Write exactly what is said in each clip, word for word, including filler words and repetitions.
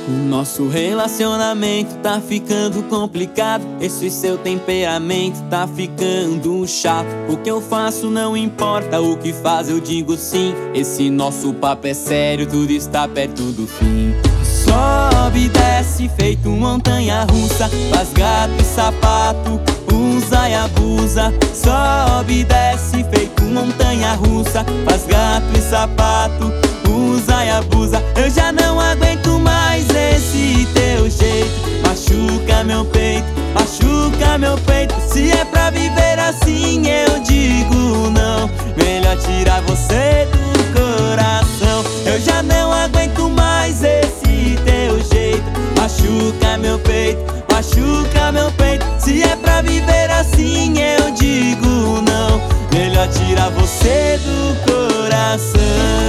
Nosso relacionamento tá ficando complicado. Esse seu temperamento tá ficando chato. O que eu faço não importa, o que faz eu digo sim. Esse nosso papo é sério, tudo está perto do fim. Sobe e desce feito montanha-russa, faz gato e sapato, usa e abusa. Sobe e desce feito montanha-russa, faz gato e sapato, usa e abusa. Eu já não aguento mais esse teu jeito, machuca meu peito, machuca meu peito. Se é pra viver assim eu digo não, melhor tirar você do coração. Eu já não aguento mais esse teu jeito, machuca meu peito, machuca meu peito. Se é pra viver assim eu digo não, melhor tirar você do coração.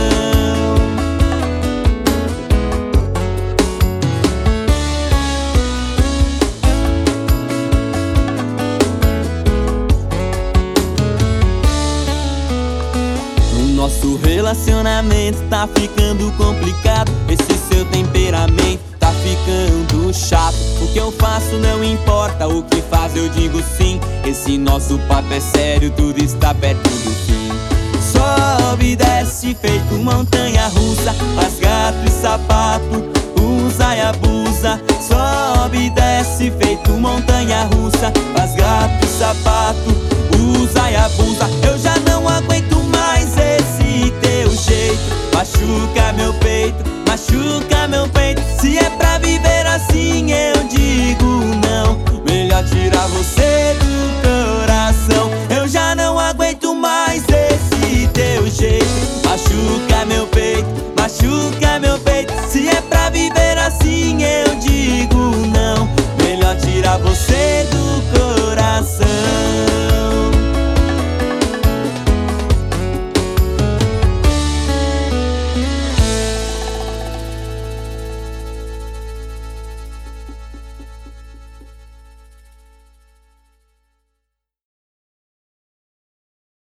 Nosso relacionamento tá ficando complicado. Esse seu temperamento tá ficando chato. O que eu faço não importa, o que faz eu digo sim. Esse nosso papo é sério, tudo está perto do fim. Sobe e desce feito montanha-russa, faz gato e sapato, usa e abusa. Sobe e desce feito montanha-russa, faz gato e sapato, usa e abusa. Eu já não aguento mais esse teu jeito, machuca meu peito, machuca meu peito.